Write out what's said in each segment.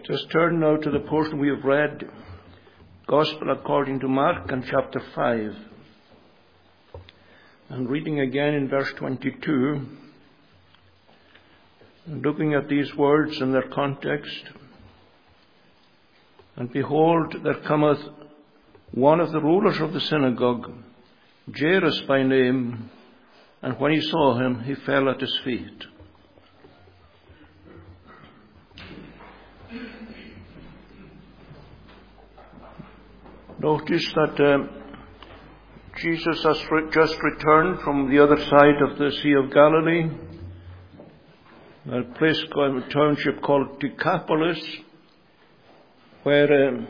Let us turn now to the portion we have read, Gospel according to Mark and chapter 5. And reading again in verse 22, and looking at these words in their context. And behold, there cometh one of the rulers of the synagogue, Jairus by name, and when he saw him, he fell at his feet. Notice that Jesus has just returned from the other side of the Sea of Galilee, a place called a township called Decapolis, where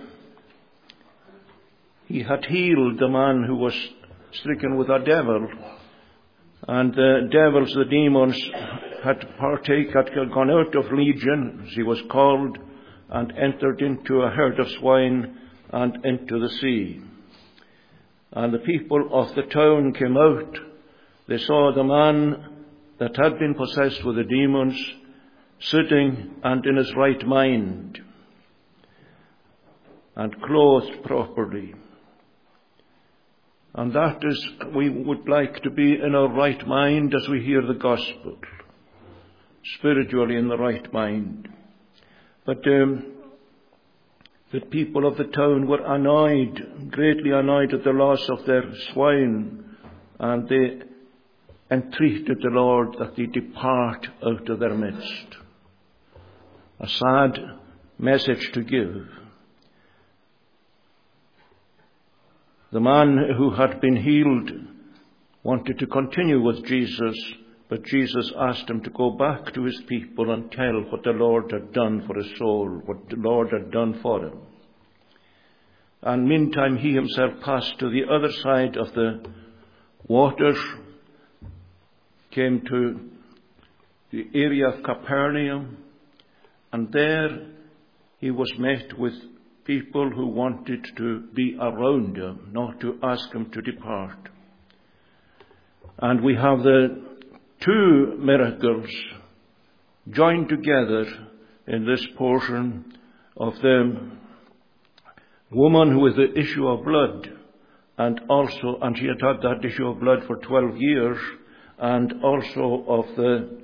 he had healed the man who was stricken with a devil. And the devils, the demons, had gone out of Legion, as he was called, and entered into a herd of swine and into the sea. And the people of the town came out. They saw the man that had been possessed with the demons sitting and in his right mind and clothed properly. And that is, we would like to be in our right mind as we hear the gospel, spiritually in the right mind. But the people of the town were annoyed, greatly annoyed at the loss of their swine, and they entreated the Lord that he depart out of their midst. A sad message to give. The man who had been healed wanted to continue with Jesus, but Jesus asked him to go back to his people and tell what the Lord had done for his soul, what the Lord had done for him. And meantime he himself passed to the other side of the waters, came to the area of Capernaum, and there he was met with people who wanted to be around him, not to ask him to depart. And we have the two miracles joined together in this portion of the woman with the issue of blood, and she had had that issue of blood for 12 years, and also of the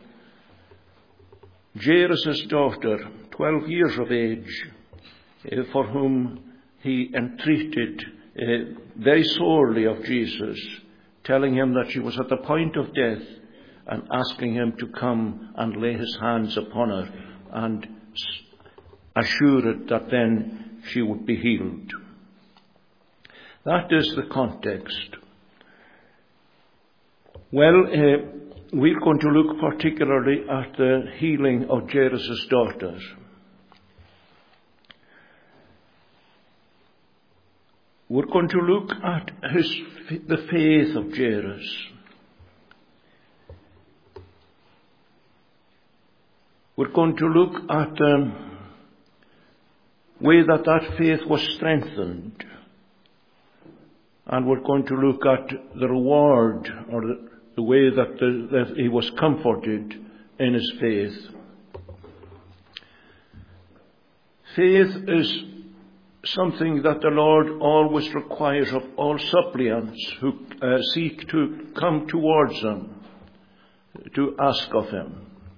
Jairus' daughter, 12 years of age, for whom he entreated very sorely of Jesus, telling him that she was at the point of death, and asking him to come and lay his hands upon her and assure it that then she would be healed. That is the context. Well, we're going to look particularly at the healing of Jairus' daughter. We're going to look at the faith of Jairus. We're going to look at the way that faith was strengthened. And we're going to look at the reward, or the way that he was comforted in his faith. Faith is something that the Lord always requires of all suppliants who seek to come towards him, to ask of him.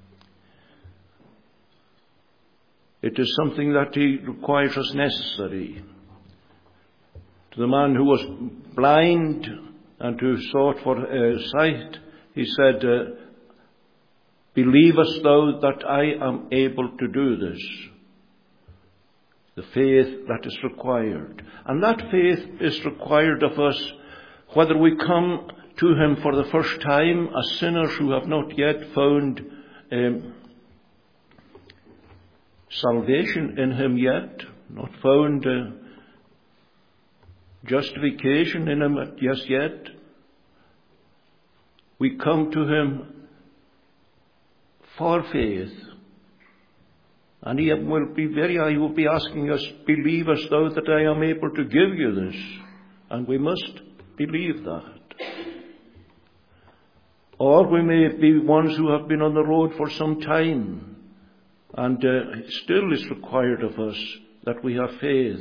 It is something that he requires as necessary. To the man who was blind and who sought for sight, he said, "Believest thou that I am able to do this?" The faith that is required. And that faith is required of us whether we come to him for the first time as sinners who have not yet found salvation in him yet, not found justification in him just yet. We come to him for faith. And he will be asking us, "Believest thou that I am able to give you this?" And we must believe that. Or we may be ones who have been on the road for some time, And still is required of us that we have faith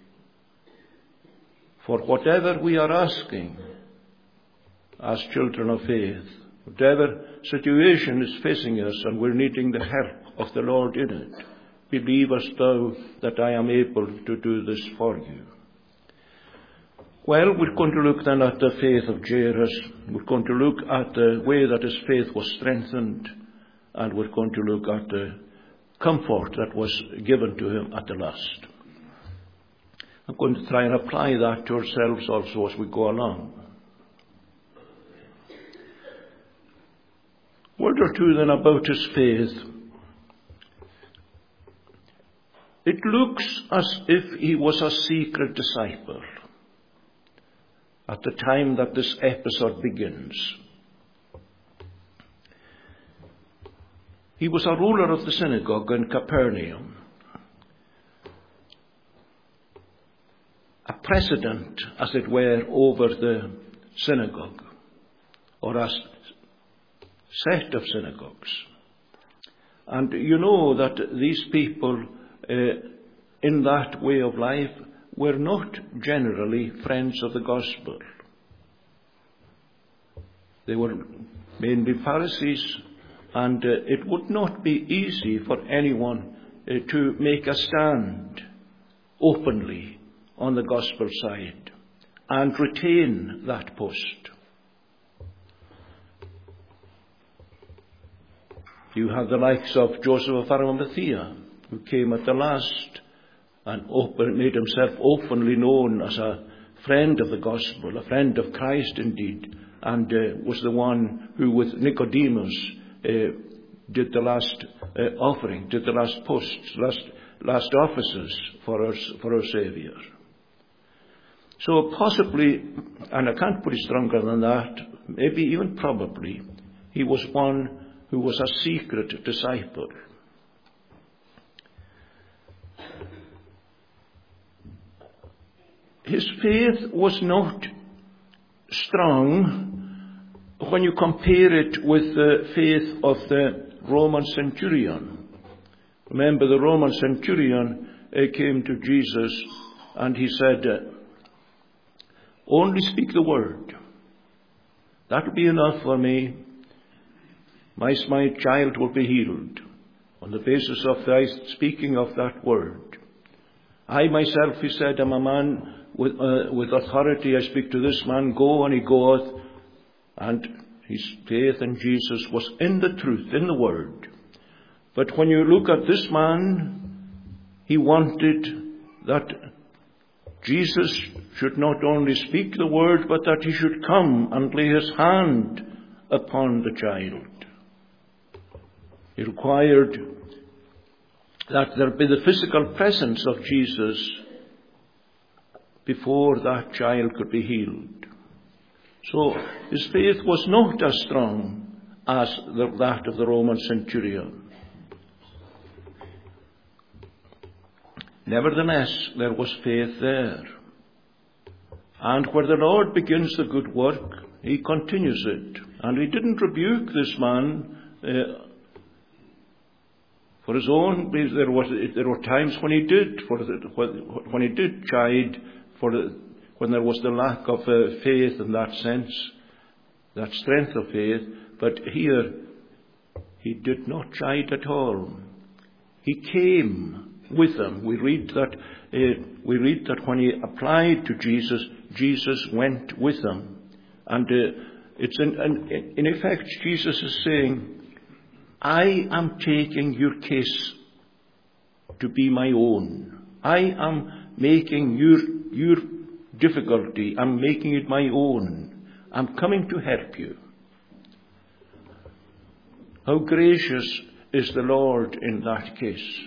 for whatever we are asking as children of faith. Whatever situation is facing us and we're needing the help of the Lord in it, believest thou that I am able to do this for you? Well, we're going to look then at the faith of Jairus. We're going to look at the way that his faith was strengthened, and we're going to look at the comfort that was given to him at the last. I'm going to try and apply that to ourselves also as we go along. Word or two then about his faith. It looks as if he was a secret disciple at the time that this episode begins. He was a ruler of the synagogue in Capernaum, a president, as it were, over the synagogue, or a set of synagogues. And you know that these people in that way of life were not generally friends of the gospel. They were mainly Pharisees, and it would not be easy for anyone to make a stand openly on the gospel side and retain that post. You have the likes of Joseph of Arimathea, who came at the last and made himself openly known as a friend of the gospel, a friend of Christ indeed, and was the one who with Nicodemus did the last offering, did the last posts, last offices for our Saviour. So possibly, and I can't put it stronger than that, maybe even probably, he was one who was a secret disciple. His faith was not strong when you compare it with the faith of the Roman centurion. Remember, the Roman centurion came to Jesus and he said, only speak the word. That will be enough for me. My child will be healed on the basis of thy speaking of that word. I myself, he said, am a man with authority. I speak to this man, go, and he goeth. And his faith in Jesus was in the truth, in the word. But when you look at this man, he wanted that Jesus should not only speak the word, but that he should come and lay his hand upon the child. He required that there be the physical presence of Jesus before that child could be healed. So his faith was not as strong as that of the Roman centurion. Nevertheless, there was faith there. And where the Lord begins the good work, he continues it. And he didn't rebuke this man for his own. There were times when he did, when he did chide, when there was the lack of faith in that sense, that strength of faith. But here, he did not chide at all. He came with them. We read that when he applied to Jesus, Jesus went with them. And it's in effect, Jesus is saying, I am taking your case to be my own. I am making your difficulty, I'm making it my own. I'm coming to help you. How gracious is the Lord in that case.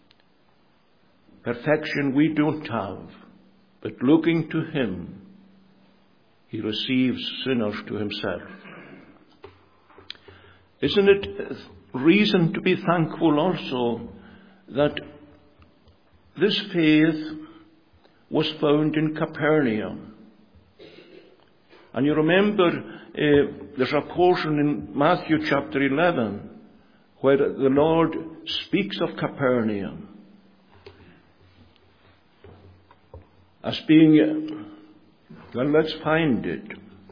Perfection we don't have, but looking to him, he receives sinners to himself. Isn't it reason to be thankful also that this faith was found in Capernaum? And you remember there's a portion in Matthew chapter 11 where the Lord speaks of Capernaum as being, well, let's find it.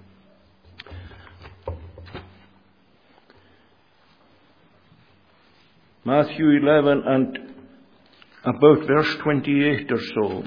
Matthew 11 and about verse 28 or so.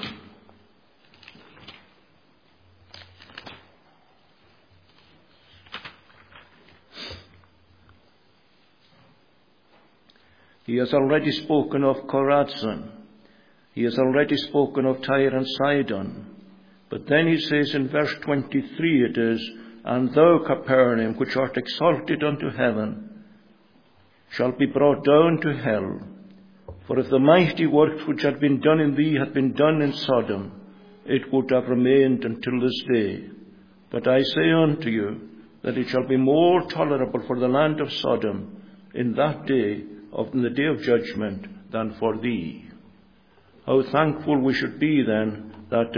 He has already spoken of Chorazin. He has already spoken of Tyre and Sidon. But then he says in verse 23 it is, "And thou, Capernaum, which art exalted unto heaven, shalt be brought down to hell. For if the mighty works which had been done in thee had been done in Sodom, it would have remained until this day. But I say unto you, that it shall be more tolerable for the land of Sodom in that day, in the day of judgment, than for thee." How thankful we should be then that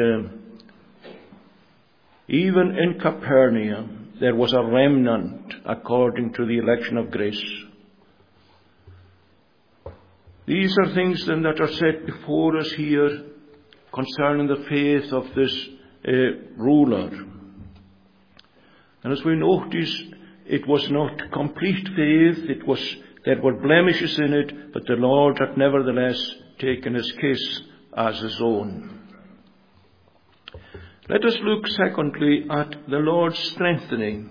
even in Capernaum there was a remnant according to the election of grace. These are things then that are set before us here concerning the faith of this ruler. And as we notice, it was not complete faith. There were blemishes in it, but the Lord had nevertheless taken his case as his own. Let us look secondly at the Lord's strengthening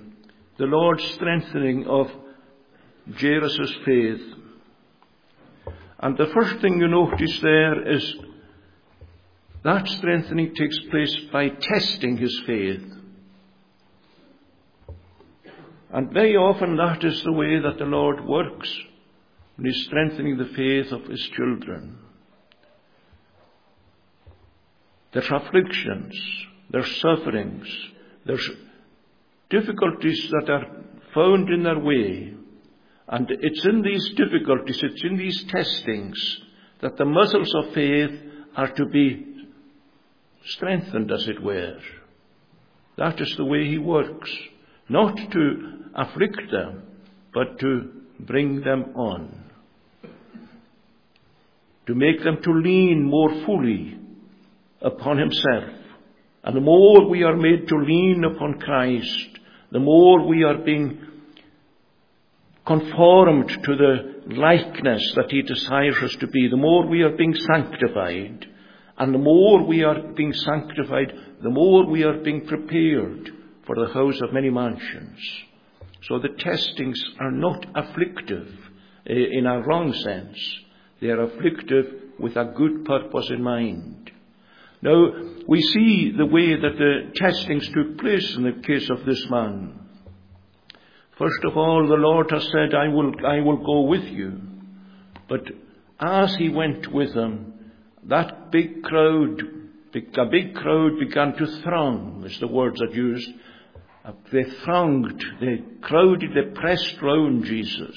of Jairus' faith. And the first thing you notice there is that strengthening takes place by testing his faith. And very often that is the way that the Lord works when he's strengthening the faith of his children. There's afflictions, there's sufferings, there's difficulties that are found in their way. And it's in these difficulties, it's in these testings that the muscles of faith are to be strengthened, as it were. That is the way he works. Not to afflict them, but to bring them on. To make them to lean more fully upon himself. And the more we are made to lean upon Christ, the more we are being conformed to the likeness that he desires us to be, the more we are being sanctified. And the more we are being sanctified, the more we are being prepared for the house of many mansions. So the testings are not afflictive in a wrong sense. They are afflictive with a good purpose in mind. Now, we see the way that the testings took place in the case of this man. First of all, the Lord has said, I will go with you. But as he went with them, that a big crowd began to throng, is the words that used. They thronged, they crowded, they pressed round Jesus.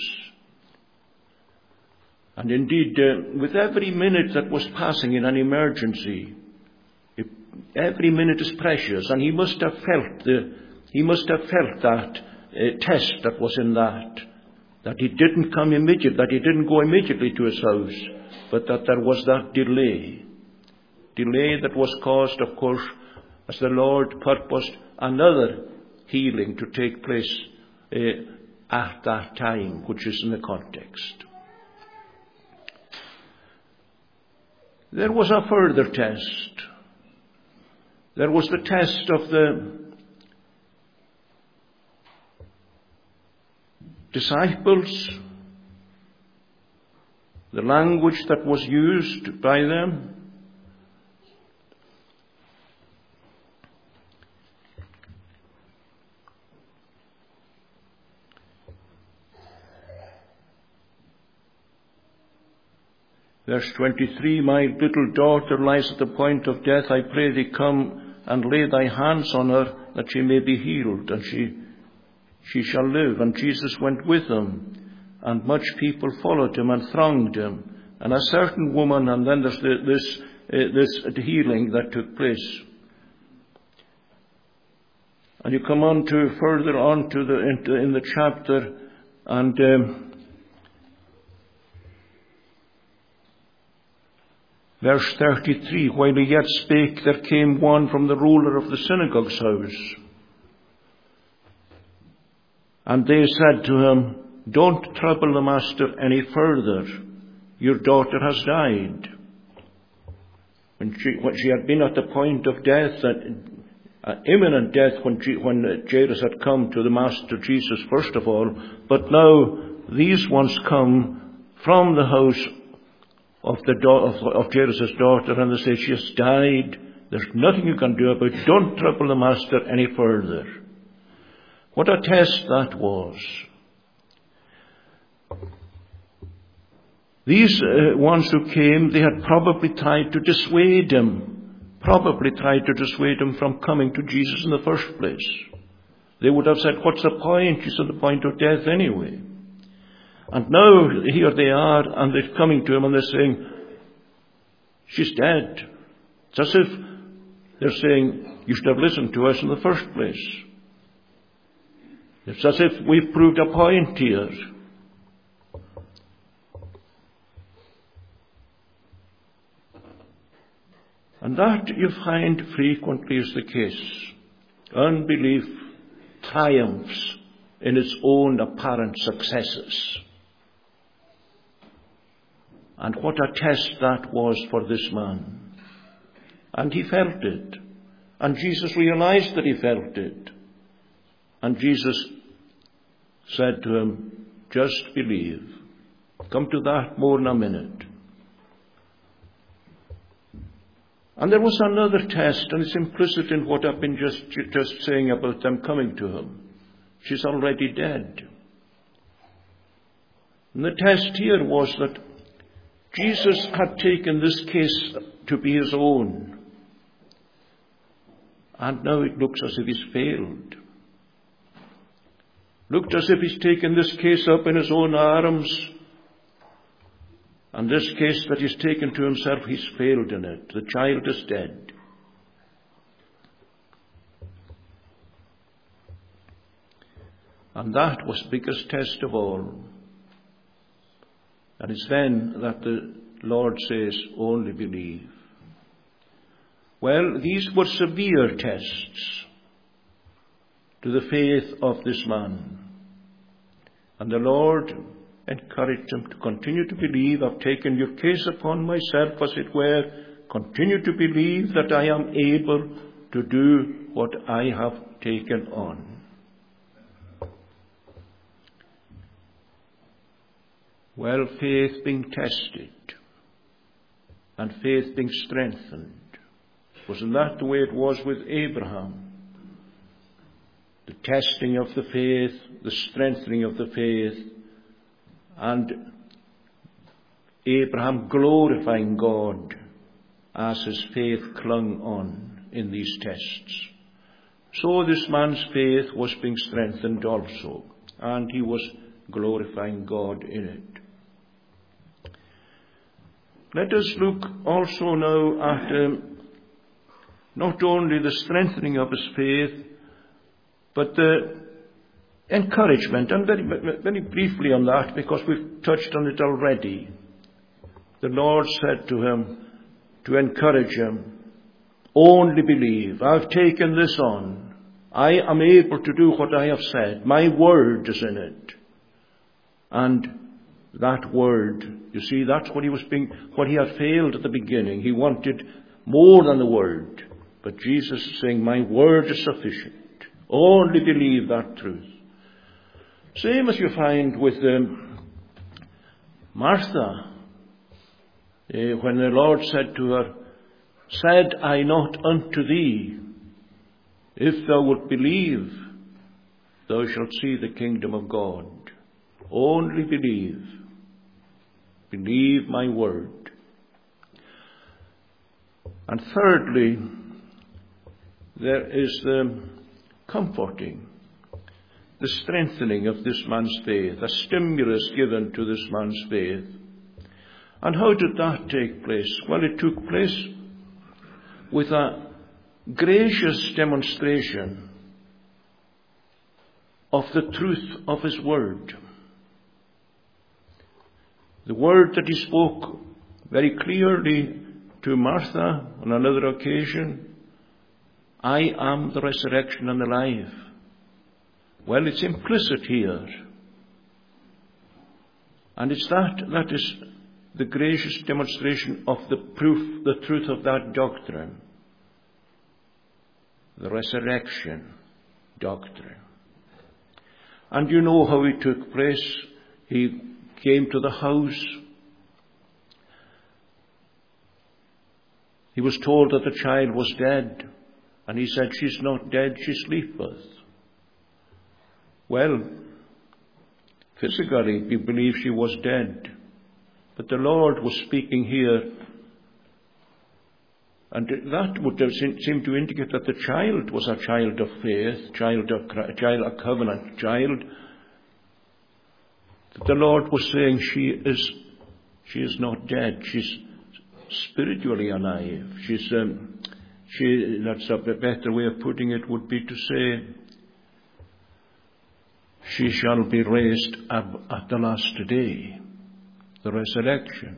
And indeed, with every minute that was passing in an emergency, every minute is precious, and he must have felt that test that was in that he didn't come immediately, that he didn't go immediately to his house, but that there was that delay that was caused, of course, as the Lord purposed another healing to take place at that time, which is in the context. There was a further test. There was the test of the disciples, the language that was used by them. Verse 23, "My little daughter lies at the point of death. I pray thee, come and lay thy hands on her, that she may be healed, and she shall live." And Jesus went with them, and much people followed him and thronged him. And a certain woman, and then there's this healing that took place. And you come on to further on to in the chapter, and Verse 33, while he yet spake, there came one from the ruler of the synagogue's house. And they said to him, don't trouble the master any further. Your daughter has died. When she had been at the point of death, imminent death, when Jairus had come to the Master Jesus first of all, but now these ones come from the house of Jairus' daughter, and they say she has died. There's nothing you can do about it. Don't trouble the Master any further. What a test that was. These ones who came, they had probably tried to dissuade him from coming to Jesus in the first place. They would have said, what's the point? She's at the point of death anyway. And now here they are, and they're coming to him and they're saying, she's dead. It's as if they're saying, you should have listened to us in the first place. It's as if we've proved a point here. And that you find frequently is the case. Unbelief triumphs in its own apparent successes. And what a test that was for this man. And he felt it. And Jesus realized that he felt it. And Jesus said to him, just believe. Come to that more in a minute. And there was another test, and it's implicit in what I've been just saying about them coming to him. She's already dead. And the test here was that Jesus had taken this case to be his own. And now it looks as if he's failed. Looked as if he's taken this case up in his own arms. And this case that he's taken to himself, he's failed in it. The child is dead. And that was the biggest test of all. And it's then that the Lord says, only believe. Well, these were severe tests to the faith of this man. And the Lord encouraged him to continue to believe. I've taken your case upon myself, as it were. Continue to believe that I am able to do what I have taken on. Well, faith being tested and faith being strengthened. Wasn't that the way it was with Abraham? The testing of the faith, the strengthening of the faith, and Abraham glorifying God as his faith clung on in these tests. So this man's faith was being strengthened also, and he was glorifying God in it. Let us look also now at not only the strengthening of his faith, but the encouragement, and very briefly on that, because we've touched on it already. The Lord said to him, to encourage him, only believe. I've taken this on. I am able to do what I have said. My word is in it. And that word, you see, that's what he had failed at the beginning. He wanted more than the word. But Jesus is saying, my word is sufficient. Only believe that truth. Same as you find with Martha, when the Lord said to her, said I not unto thee, if thou wilt believe, thou shalt see the kingdom of God. Only believe. Believe my word. And thirdly, there is the comforting, the strengthening of this man's faith, a stimulus given to this man's faith. And how did that take place? Well, it took place with a gracious demonstration of the truth of his word. The word that he spoke very clearly to Martha on another occasion, I am the resurrection and the life. Well, it's implicit here. And it's that is the gracious demonstration of the truth of that doctrine. The resurrection doctrine. And you know how it took place. He came to the house. He was told that the child was dead. And he said, she's not dead, she sleepeth. Well, physically, we believe she was dead. But the Lord was speaking here. And that would seem to indicate that the child was a child of faith, a covenant child. That the Lord was saying she is not dead. She's spiritually alive. That's a better way of putting it would be to say, she shall be raised up at the last day, the resurrection.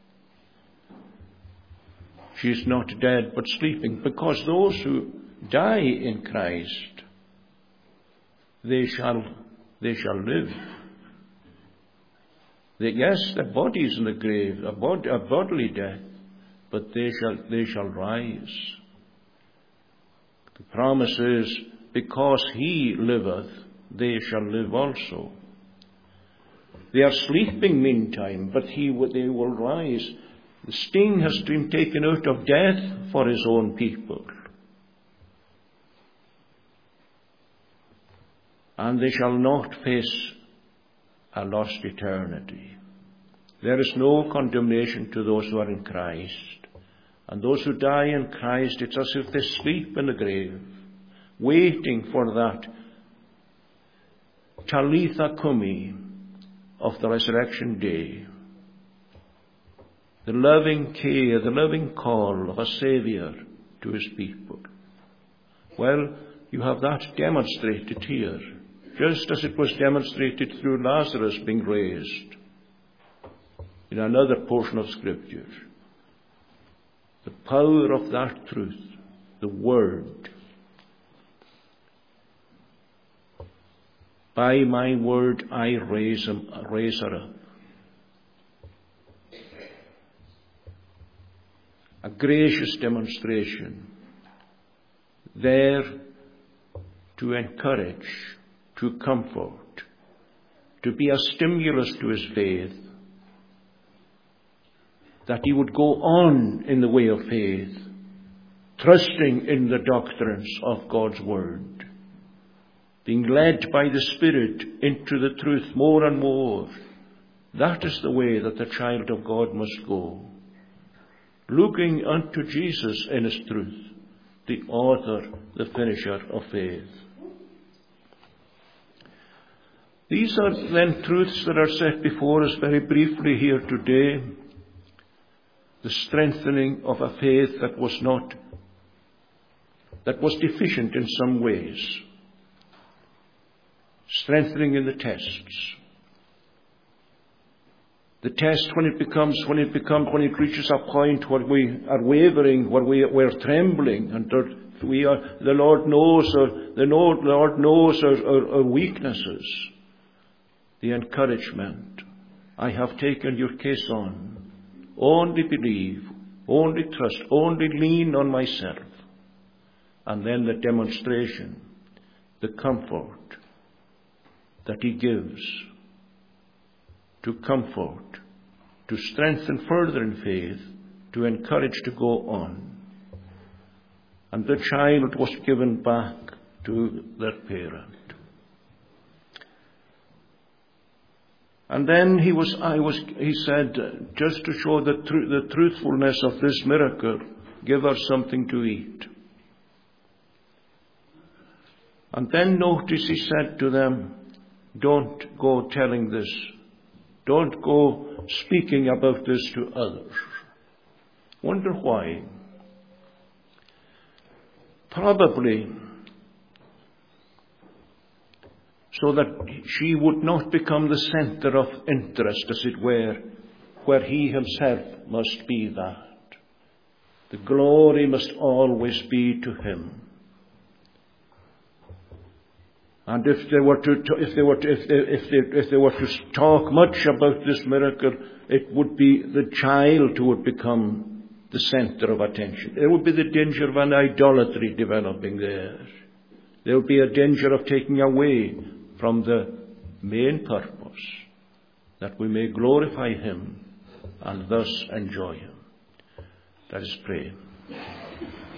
She is not dead but sleeping, because those who die in Christ, they shall live. Yes, their body is in the grave, a bodily death, but they shall rise. The promise is, because he liveth, they shall live also. They are sleeping meantime, but they will rise. The sting has been taken out of death for his own people. And they shall not face a lost eternity. There is no condemnation to those who are in Christ. And those who die in Christ, it's as if they sleep in the grave, waiting for that Talitha Cumi of the resurrection day. The loving care, the loving call of a Saviour to his people. Well, you have that demonstrated here, just as it was demonstrated through Lazarus being raised in another portion of Scripture. The power of that truth, the Word. By my word I raise her up. A gracious demonstration there to encourage, to comfort, to be a stimulus to his faith, that he would go on in the way of faith, trusting in the doctrines of God's Word, being led by the Spirit into the truth more and more. That is the way that the child of God must go, looking unto Jesus in his truth, the author, the finisher of faith. These are then truths that are set before us very briefly here today. The strengthening of a faith that was deficient in some ways. Strengthening in the tests. The test when it reaches a point where we are wavering, where we're trembling, and the Lord knows our weaknesses. The encouragement. I have taken your case on. Only believe, only trust, only lean on myself. And then the demonstration, the comfort that he gives to comfort, to strengthen further in faith, to encourage to go on. And the child was given back to their parent. And then he said, just to show the truthfulness of this miracle, give her something to eat. And then notice he said to them, don't go telling this. Don't go speaking about this to others. Wonder why? Probably so that she would not become the center of interest, as it were, where he himself must be that. The glory must always be to him. And if they were to talk much about this miracle, it would be the child who would become the center of attention. There would be the danger of an idolatry developing there. There would be a danger of taking away from the main purpose, that we may glorify him and thus enjoy him. Let us pray.